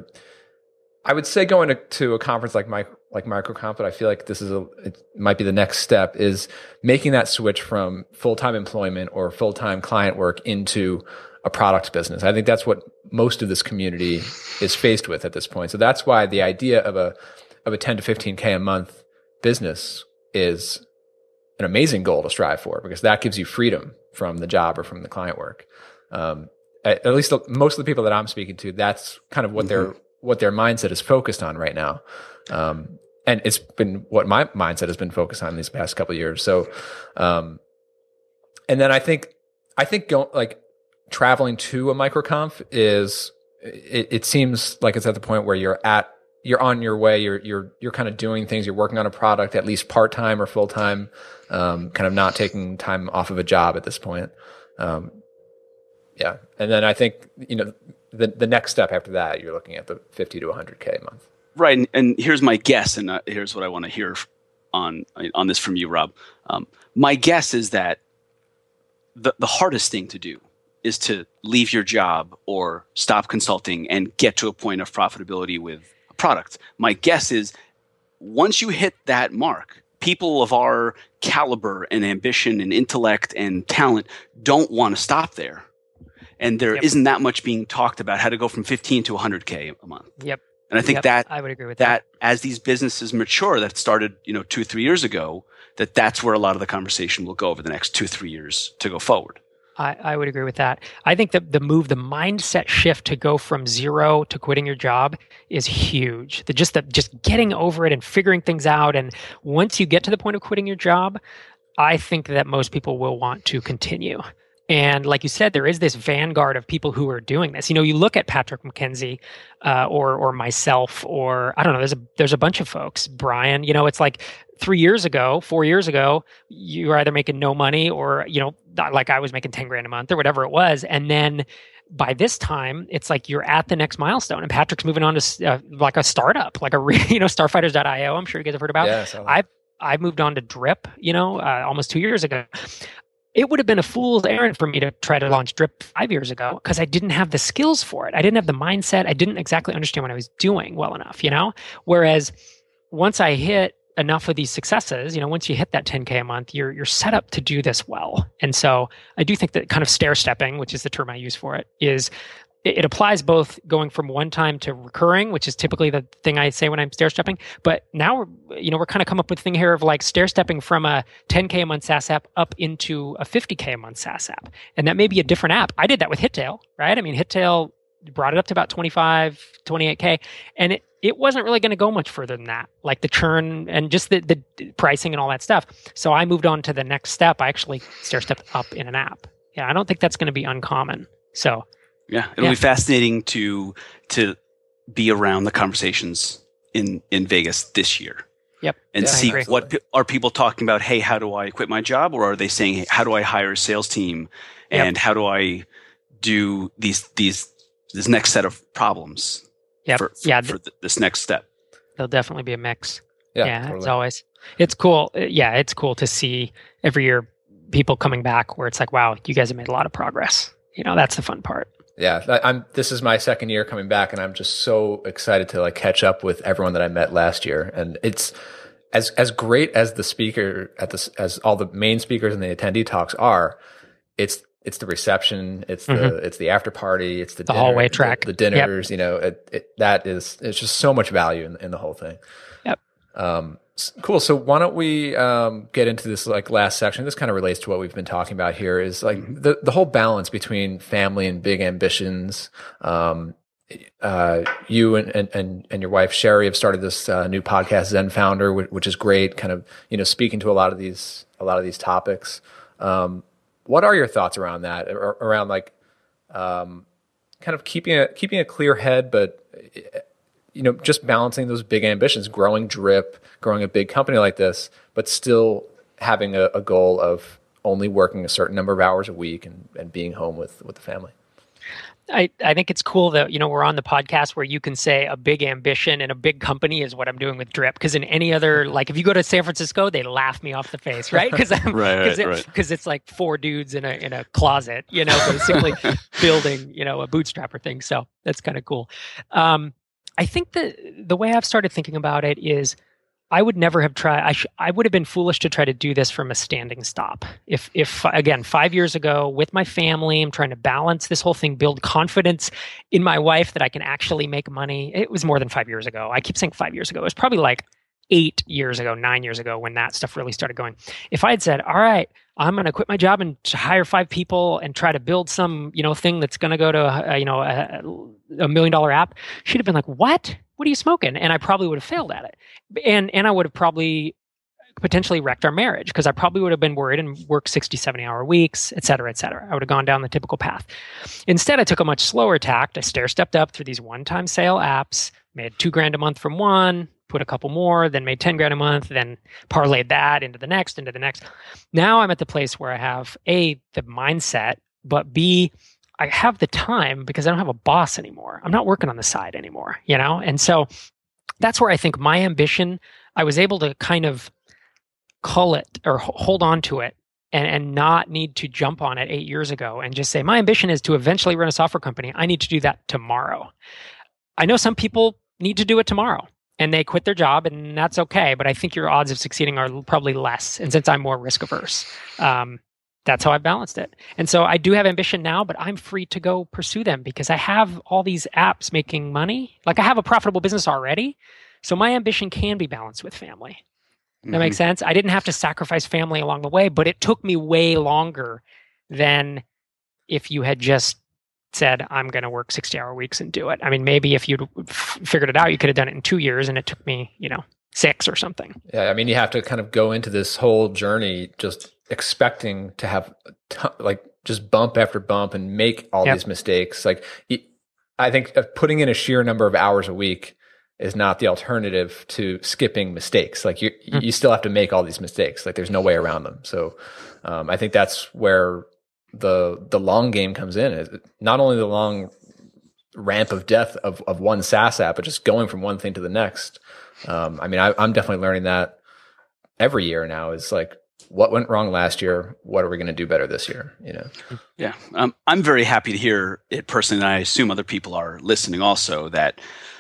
I would say going to a conference like MicroConf, but I feel like it might be the next step, is making that switch from full-time employment or full-time client work into a product business. I think that's what most of this community is faced with at this point. So that's why the idea of a 10 to 15K a month business is an amazing goal to strive for, because that gives you freedom from the job or from the client work. At least most of the people that I'm speaking to, that's kind of what their mindset is focused on right now. And it's been what my mindset has been focused on these past couple of years. So, and then I think traveling to a MicroConf it seems like it's at the point where you're on your way. You're kind of doing things. You're working on a product at least part-time or full-time, kind of not taking time off of a job at this point. Yeah. And then I think, the next step after that, you're looking at the 50 to 100K a month. Right. And here's my guess, and here's what I want to hear on this from you, Rob. My guess is that the hardest thing to do is to leave your job or stop consulting and get to a point of profitability with a product. My guess is once you hit that mark, people of our caliber and ambition and intellect and talent don't want to stop there. And there isn't that much being talked about how to go from 15 to 100K a month. Yep. And I think that I would agree with that. As these businesses mature, that started 2-3 years ago, that's where a lot of the conversation will go over the next 2-3 years to go forward. I would agree with that. I think that the mindset shift to go from zero to quitting your job is huge. Just getting over it and figuring things out. And once you get to the point of quitting your job, I think that most people will want to continue. And like you said, there is this vanguard of people who are doing this. You look at Patrick McKenzie or myself, or I don't know, there's a bunch of folks. Brian, it's like 4 years ago, you were either making no money or, like I was making 10 grand a month or whatever it was. And then by this time, it's like you're at the next milestone. And Patrick's moving on to like a startup, like starfighters.io. I'm sure you guys have heard about. Yeah, I moved on to Drip, almost 2 years ago. It would have been a fool's errand for me to try to launch Drip 5 years ago because I didn't have the skills for it. I didn't have the mindset. I didn't exactly understand what I was doing well enough, Whereas once I hit enough of these successes, once you hit that 10K a month, you're set up to do this well. And so I do think that kind of stair stepping, which is the term I use for it, it applies both going from one time to recurring, which is typically the thing I say when I'm stair stepping. But now we're kind of come up with a thing here of like stair stepping from a 10K a month SaaS app up into a 50K a month SaaS app. And that may be a different app. I did that with HitTail, right? I mean, HitTail brought it up to about 25, 28K. And it wasn't really going to go much further than that, like the churn and just the pricing and all that stuff. So I moved on to the next step. I actually stair stepped up in an app. Yeah, I don't think that's going to be uncommon. So yeah, it'll be fascinating to be around the conversations in Vegas this year. Yep. And see what are people talking about. Hey, how do I quit my job? Or are they saying, hey, how do I hire a sales team? And how do I do this next set of problems for this next step? There'll definitely be a mix. Yeah, As totally. always. It's cool. It's cool to see every year people coming back where it's like, wow, you guys have made a lot of progress. That's the fun part. Yeah, this is my second year coming back, and I'm just so excited to like catch up with everyone that I met last year. And it's as great as the speaker as all the main speakers and the attendee talks are. It's the reception, it's the after party, it's the dinner, hallway track, the dinners. It's just so much value in the whole thing. Yep. Cool. So why don't we get into this like last section? This kind of relates to what we've been talking about here. Is like the whole balance between family and big ambitions. You and your wife Sherry have started this new podcast, Zen Founder, which is great. Kind of speaking to a lot of these topics. What are your thoughts around that? Around like kind of keeping a clear head, but just balancing those big ambitions, growing Drip, growing a big company like this, but still having a goal of only working a certain number of hours a week and being home with the family. I think it's cool that, we're on the podcast where you can say a big ambition and a big company is what I'm doing with Drip. Because in any other, like if you go to San Francisco, they laugh me off the face, right? Because because it's like four dudes in a closet, basically building, a bootstrapper thing. So that's kind of cool. I think that the way I've started thinking about it is I would never have tried. I would have been foolish to try to do this from a standing stop. If again, 5 years ago with my family, I'm trying to balance this whole thing, build confidence in my wife that I can actually make money. It was more than 5 years ago. I keep saying 5 years ago. It was probably like 8 years ago, 9 years ago when that stuff really started going. If I had said, all right, I'm going to quit my job and hire 5 people and try to build some, thing that's going to go to, $1 million app, she'd have been like, what are you smoking? And I probably would have failed at it. And I would have probably potentially wrecked our marriage because I probably would have been worried and worked 60, 70-hour weeks, et cetera, et cetera. I would have gone down the typical path. Instead, I took a much slower tact. I stair-stepped up through these one-time sale apps, made $2,000 a month from one, put a couple more, then made $10,000 a month, then parlayed that into the next. Now I'm at the place where I have A, the mindset, but B, I have the time because I don't have a boss anymore. I'm not working on the side anymore, And so that's where I think my ambition, I was able to kind of cull it or hold on to it and not need to jump on it 8 years ago and just say, my ambition is to eventually run a software company. I need to do that tomorrow. I know some people need to do it tomorrow and they quit their job and that's okay. But I think your odds of succeeding are probably less. And since I'm more risk averse, that's how I balanced it. And so I do have ambition now, but I'm free to go pursue them because I have all these apps making money. Like I have a profitable business already. So my ambition can be balanced with family. That makes sense? I didn't have to sacrifice family along the way, but it took me way longer than if you had just said, I'm going to work 60-hour weeks and do it. I mean, maybe if you'd figured it out, you could have done it in 2 years and it took me, 6 or something. Yeah. I mean, you have to kind of go into this whole journey just expecting to have just bump after bump and make all these mistakes. Like I think putting in a sheer number of hours a week is not the alternative to skipping mistakes. Like you still have to make all these mistakes. Like there's no way around them. So I think that's where the long game comes in. Is not only the long ramp of death of one SaaS app, but just going from one thing to the next. I mean, I'm definitely learning that every year now. Is like, what went wrong last year? What are we going to do better this year? Yeah. I'm very happy to hear it personally, and I assume other people are listening also, that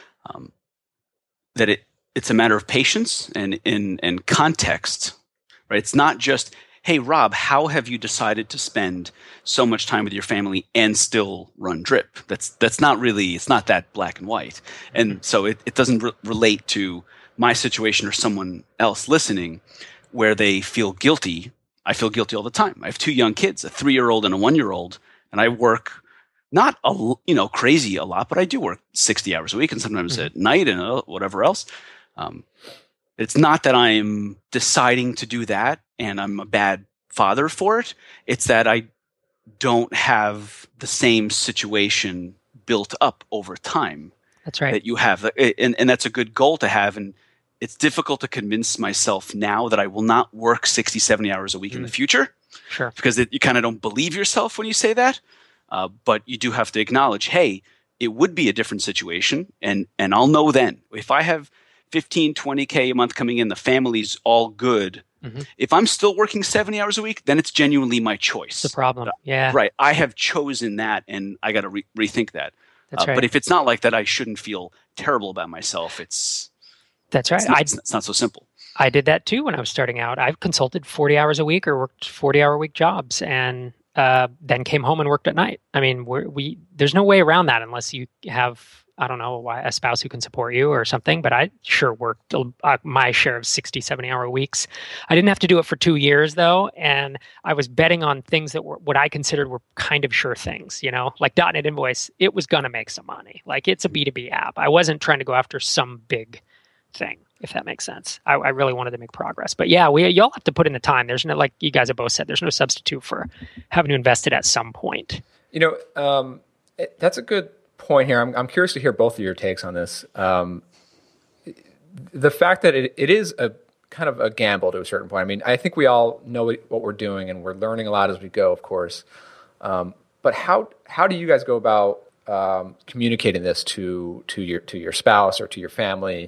it's a matter of patience and context, right? It's not just, hey, Rob, how have you decided to spend so much time with your family and still run Drip? That's not really, it's not that black and white. And so it doesn't relate to my situation or someone else listening where they feel guilty. I feel guilty all the time. I have 2 young kids, a 3-year-old and a 1-year-old, and I work not crazy a lot, but I do work 60 hours a week and sometimes at night and whatever else. It's not that I'm deciding to do that and I'm a bad father for it. It's that I don't have the same situation built up over time. That's right. That you have. And that's a good goal to have. And it's difficult to convince myself now that I will not work 60, 70 hours a week in the future. Sure. Because you kind of don't believe yourself when you say that. But you do have to acknowledge, hey, it would be a different situation. And I'll know then. If I have 15, 20K a month coming in, the family's all good. Mm-hmm. If I'm still working 70 hours a week, then it's genuinely my choice. It's the problem. Yeah. Right. I have chosen that, and I got to rethink that. That's right. But if it's not like that, I shouldn't feel terrible about myself. That's right. It's not so simple. I did that too when I was starting out. I've consulted 40 hours a week or worked 40-hour-a-week jobs, and then came home and worked at night. I mean, there's no way around that unless you have, I don't know, a spouse who can support you or something, but I sure worked my share of 60, 70-hour weeks. I didn't have to do it for 2 years, though, and I was betting on things that were what I considered were kind of sure things, like .NET Invoice. It was going to make some money. Like, it's a B2B app. I wasn't trying to go after some big thing, if that makes sense. I really wanted to make progress. But yeah, y'all have to put in the time. There's no, like you guys have both said, there's no substitute for having to invest it at some point. That's a good point here. I'm curious to hear both of your takes on this. The fact that it is a kind of a gamble to a certain point. I mean, I think we all know what we're doing, and we're learning a lot as we go, of course. But how do you guys go about communicating this to your spouse or to your family?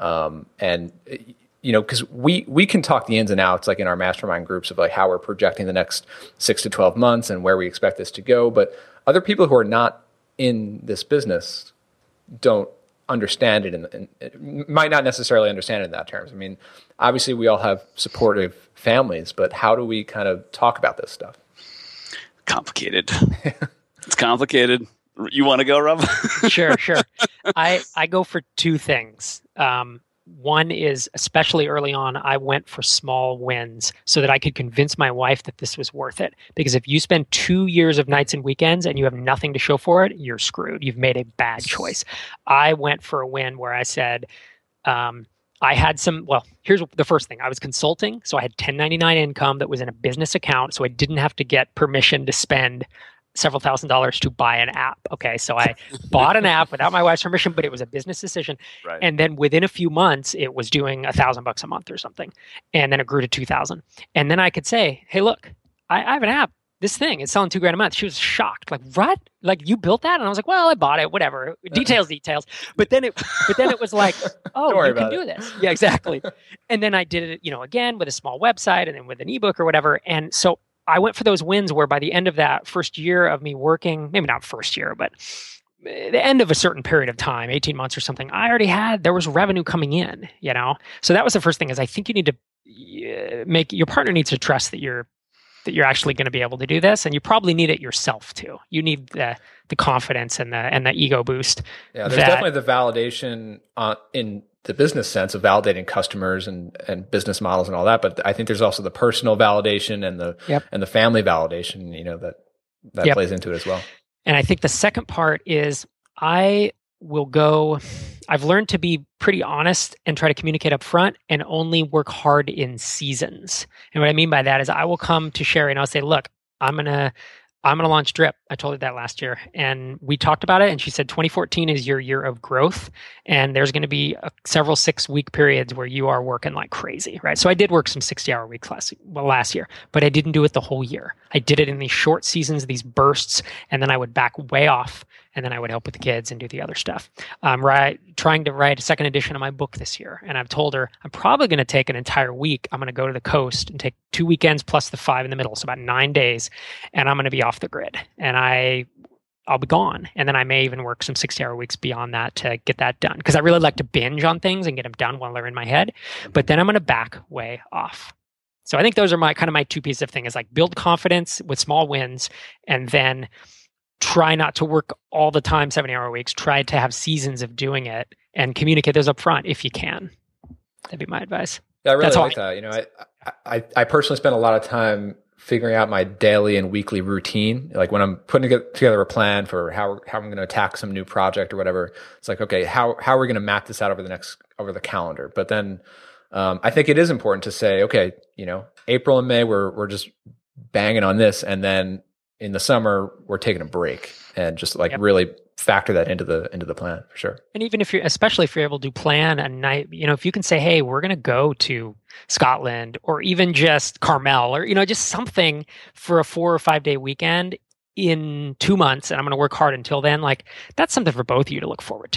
Because we can talk the ins and outs, like in our mastermind groups, of like how we're projecting the next 6 to 12 months and where we expect this to go. But other people who are not in this business don't understand it, and might not necessarily understand it in that terms. I mean, obviously we all have supportive families, but how do we kind of talk about this stuff? Complicated. It's complicated. You want to go, Rob? Sure. I go for two things. One is, especially early on, I went for small wins so that I could convince my wife that this was worth it. Because if you spend 2 years of nights and weekends and you have nothing to show for it, you're screwed. You've made a bad choice. I went for a win where I said, I had here's the first thing. I was consulting, so I had 1099 income that was in a business account, so I didn't have to get permission to spend several $1,000s to buy an app. Okay, so I bought an app without my wife's permission, but it was a business decision. Right. And then within a few months, it was doing $1,000 a month or something, and then it grew to 2,000. And then I could say, "Hey, look, I have an app. This thing, it's selling $2,000 a month." She was shocked, like, "What? Like, you built that?" And I was like, "Well, I bought it. Whatever. Details." But then it was like, "Oh, you can do this." Yeah, exactly. And then I did it, again with a small website, and then with an ebook or whatever. And so I went for those wins where by the end of that first year of me working, maybe not first year, but the end of a certain period of time, 18 months or something, there was revenue coming in, So that was the first thing, is I think you need to your partner needs to trust that you're actually going to be able to do this, and you probably need it yourself too. You need the confidence and the ego boost. Yeah, there's definitely the validation in the business sense of validating customers and business models and all that, but I think there's also the personal validation and the family validation, that plays into it as well. And I think the second part is I've learned to be pretty honest and try to communicate up front and only work hard in seasons. And what I mean by that is I will come to Sherry and I'll say, "Look, I'm going to launch Drip." I told her that last year, and we talked about it, and she said 2014 is your year of growth, and there's going to be several 6-week periods where you are working like crazy, right? So I did work some 60-hour weeks last year, but I didn't do it the whole year. I did it in these short seasons, these bursts, and then I would back way off, and then I would help with the kids and do the other stuff. I'm trying to write a second edition of my book this year, and I've told her I'm probably going to take an entire week. I'm going to go to the coast and take 2 weekends plus the 5 in the middle, so about 9 days, and I'm going to be off the grid, and I'll be gone. And then I may even work some 60-hour weeks beyond that to get that done, because I really like to binge on things and get them done while they're in my head. But then I'm going to back way off. So I think those are my two pieces of thing, is like build confidence with small wins, and then try not to work all the time 70-hour weeks. Try to have seasons of doing it and communicate those up front if you can. That'd be my advice. Yeah, I really like that. I personally spend a lot of time figuring out my daily and weekly routine. Like when I'm putting together a plan for how I'm going to attack some new project or whatever, it's like, okay, how are we going to map this out over the calendar? But then I think it is important to say, okay, April and May we're just banging on this, and then in the summer we're taking a break, and just really factor that into the plan for sure. And even especially if you're able to plan a night, if you can say, "Hey, we're going to go to Scotland," or even just Carmel, or just something for a 4 or 5 day weekend in 2 months, and I'm going to work hard until then. Like, that's something for both of you to look forward to.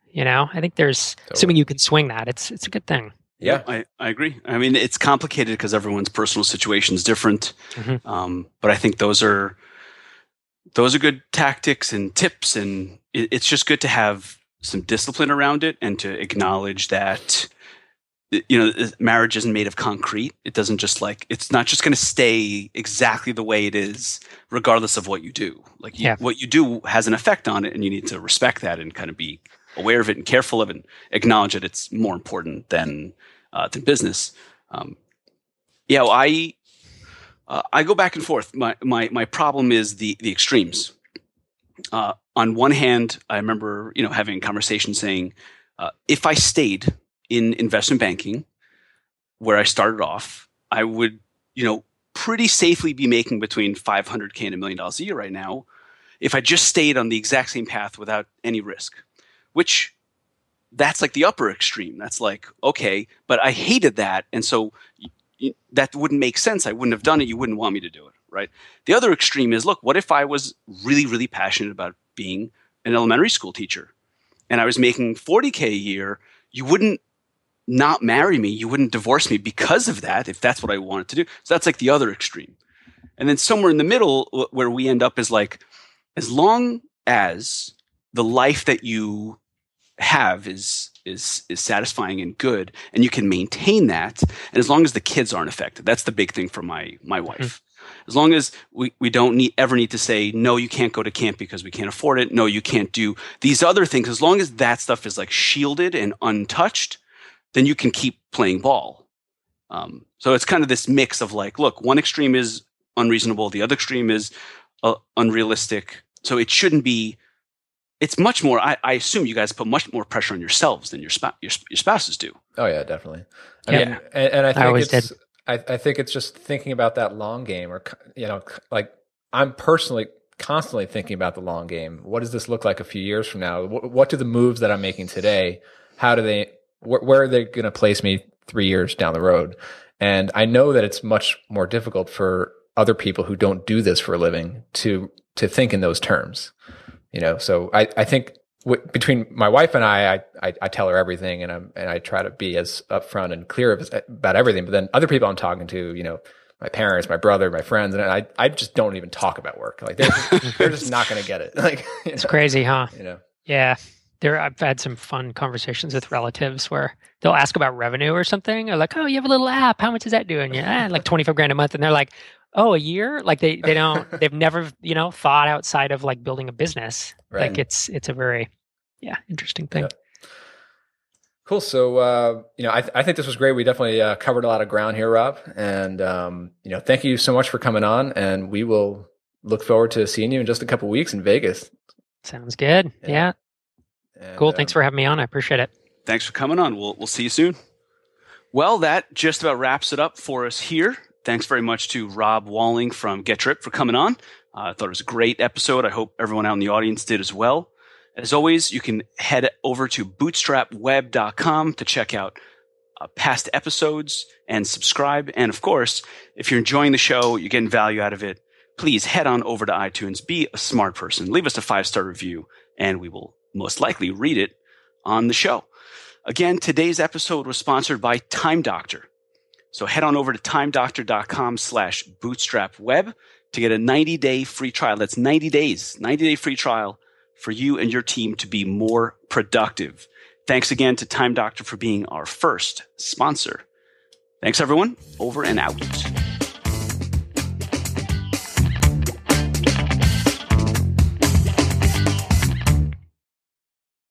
I think assuming you can swing that, it's a good thing. Yeah, I agree. I mean, it's complicated because everyone's personal situation is different. But I think those are good tactics and tips, and it's just good to have some discipline around it and to acknowledge that marriage isn't made of concrete. It doesn't just it's not just going to stay exactly the way it is regardless of what you do. What you do has an effect on it, and you need to respect that and kind of be aware of it and careful of it and acknowledge that it's more important than business. I go back and forth. My problem is the extremes. On one hand, I remember having a conversation saying, if I stayed in investment banking where I started off, I would pretty safely be making between $500K and $1 million a year right now if I just stayed on the exact same path without any risk. Which that's the upper extreme. That's okay, but I hated that. And so that wouldn't make sense. I wouldn't have done it. You wouldn't want me to do it, right? The other extreme is, look, what if I was really, really passionate about being an elementary school teacher and I was making $40K a year? You wouldn't not marry me. You wouldn't divorce me because of that, if that's what I wanted to do. So that's the other extreme. And then somewhere in the middle where we end up is as long as the life that you have is satisfying and good, and you can maintain that, and as long as the kids aren't affected, that's the big thing for my wife. As long as we don't ever need to say, no, you can't go to camp because we can't afford it. No, you can't do these other things. As long as that stuff is shielded and untouched, then you can keep playing ball. So it's kind of this mix of look, one extreme is unreasonable, the other extreme is unrealistic. So it shouldn't be. It's much more. I assume you guys put much more pressure on yourselves than your spouses do. Oh yeah, definitely. I mean, and I think it's just thinking about that long game, or I'm personally constantly thinking about the long game. What does this look like a few years from now? What do the moves that I'm making today? Where are they going to place me 3 years down the road? And I know that it's much more difficult for other people who don't do this for a living to think in those terms. So I think between my wife and I tell her everything, and I try to be as upfront and clear about everything. But then other people I'm talking to, my parents, my brother, my friends, and I just don't even talk about work. They're just not going to get it. It's crazy, huh? Yeah. I've had some fun conversations with relatives where they'll ask about revenue or something. Or oh, you have a little app. How much is that doing? Yeah, $25,000 a month. And they're like, oh, a year? They've never, thought outside of building a business. Right. It's a very, interesting thing. Yeah. Cool. So, I think this was great. We definitely covered a lot of ground here, Rob. And, thank you so much for coming on, and we will look forward to seeing you in just a couple of weeks in Vegas. Sounds good. Yeah. And, cool. Thanks for having me on. I appreciate it. Thanks for coming on. We'll see you soon. Well, that just about wraps it up for us here. Thanks very much to Rob Walling from GetDrip for coming on. I thought it was a great episode. I hope everyone out in the audience did as well. As always, you can head over to bootstrapweb.com to check out past episodes and subscribe. And of course, if you're enjoying the show, you're getting value out of it, please head on over to iTunes, be a smart person, leave us a 5-star review, and we will most likely read it on the show. Again, today's episode was sponsored by Time Doctor. So head on over to timedoctor.com/bootstrapweb to get a 90-day free trial. That's 90 days, 90-day free trial for you and your team to be more productive. Thanks again to Time Doctor for being our first sponsor. Thanks, everyone. Over and out.